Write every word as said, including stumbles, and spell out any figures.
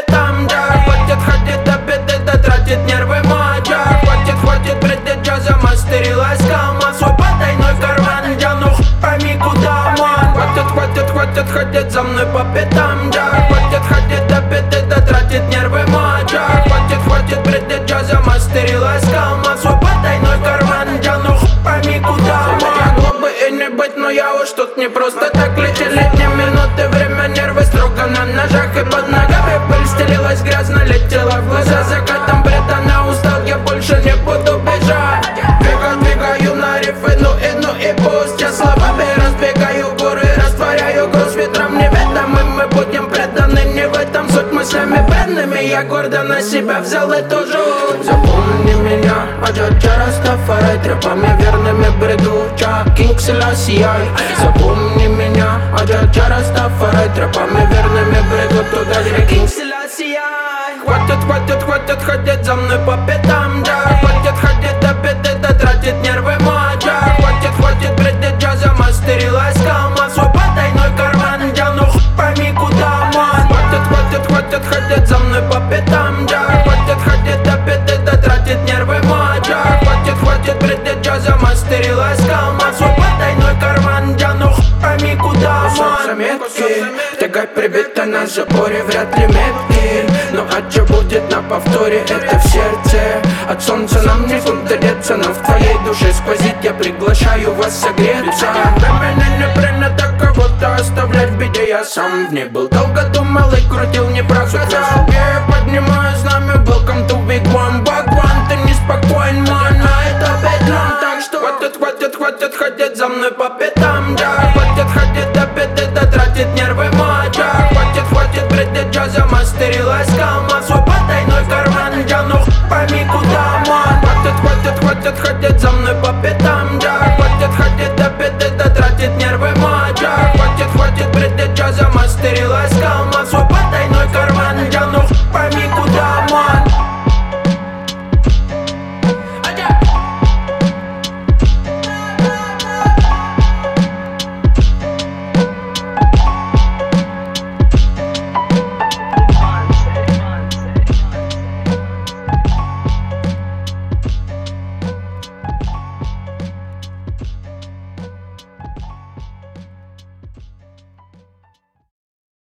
пятам, да. Хватит ходить до беды, да тратит нервы моджа. Хватит, хватит бредить джазом, мастерилась кама. Свой потайной карман, я ну пойми куда, ман. Хватит, хватит, хватит ходить за мной по пятам, да. Хватит ходить до беды, да тратит нервы моджа. Хватит, хватит бредить джазом, мастерилась кама. Свой потайной карман, я ну пойми куда, ман. Могло бы и не быть, но я уж тут не просто так лечили летние минуты, время, нервы строго на ножах. И под ногами пыль стелилась грязно, летела в глаза закатом бреда. Устал, я больше не буду бежать. Двигаю, двигаю на рифы, ну и ну и пусть. Я словами разбегаю горы, растворяю груз ветром неведомым. Мы будем преданы, не в этом суть, мыслями бренными. Я гордо на себя взял эту жуть. Запомни меня, Аджаджа Растафарай, тропами верными бреду, Ча Кинг Селасий. Запомни меня, Аджаджа Растафарай, тропами верными бреду, туда где Кинг Селасий. Хватит, хватит, хватит ходить за мной по пятам, да. Хватит ходить до беды, да тратит нервы моджа. Хватит, хватит бредить джазом, мастерилась кама. Свой потайной карман, я ну пойми куда, ман. Хватит, хватит, хватит ходить за мной по пятам, да. Хватит ходить до беды, да тратит нервы моджа. Хватит, хватит бредить джазом, мастерилась кама. Свой потайной карман, я ну пойми куда, ман. Заметки, тягай прибита на заборе, вряд ли метки. Ну а что будет на повторе, это в сердце. От солнца нам некуда деться, но в твоей душе сквозит. Я приглашаю вас согреться. Времени не принято кого-то оставлять в беде. Я сам в ней был, долго думал и крутил не просу. Я поднимаю знамя, welcome to Big One. Бакван, ты неспокоен, ман, а это бедлам. Так что хватит, хватит, хватит ходить за мной по пятам, да.